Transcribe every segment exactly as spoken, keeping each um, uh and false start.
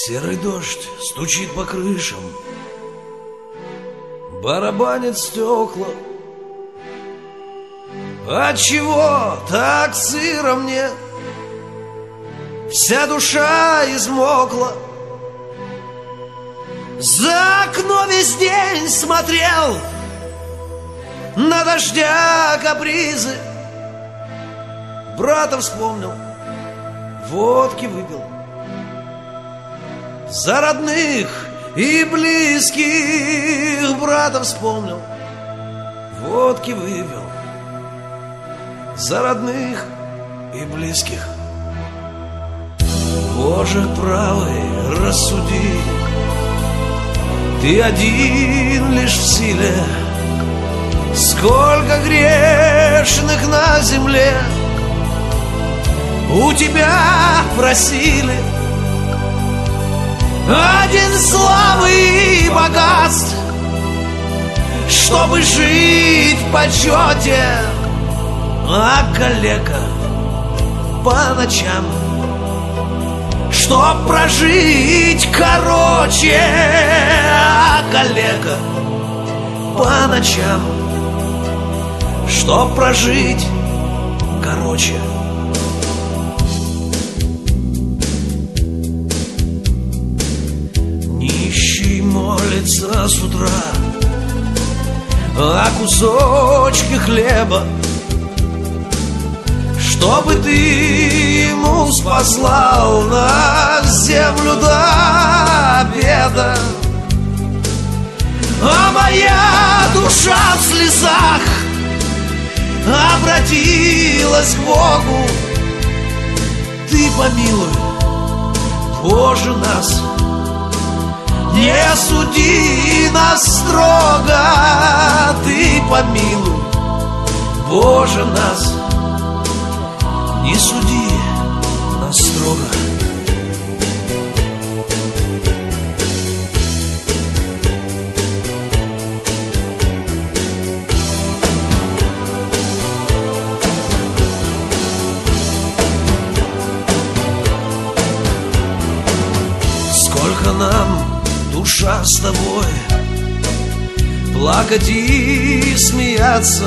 Серый дождь стучит по крышам, барабанит стекла. Отчего так сыро мне? Вся душа измокла. За окно весь день смотрел на дождя капризы. Брата вспомнил, водки выпил. За родных и близких брата вспомнил, водки выпил. За родных и близких. Боже правый, рассуди, ты один лишь в силе. Сколько грешных на земле у тебя просили. Один славы и богатств, чтобы жить в почете. А калека по ночам, чтоб прожить короче. А калека по ночам, чтоб прожить короче. Нищий молится с утра о кусочке хлеба, чтобы ты ему спаслал на землю до обеда. А моя душа в слезах обратилась к Богу. Ты помилуй, Боже, нас, не суди нас строго. Ты помилуй, Боже, нас, не суди нас строго. Сколько нам, душа, с тобой плакать и смеяться.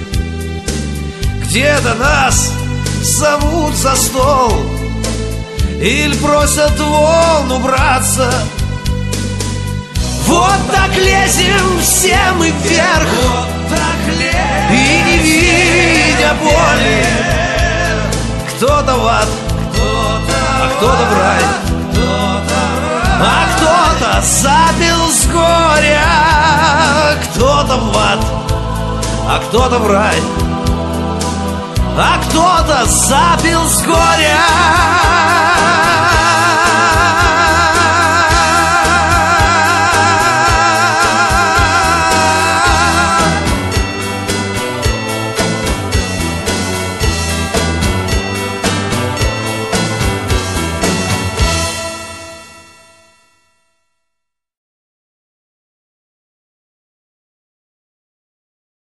Где-то нас зовут за стол или просят вон убраться. Вот так лезем все мы вверх, вот так лезем, и не видя боли. Кто-то в ад, а кто-то в рай, а кто-то запил с горя. Кто-то в ад, а кто-то в рай, а кто-то запил с горя.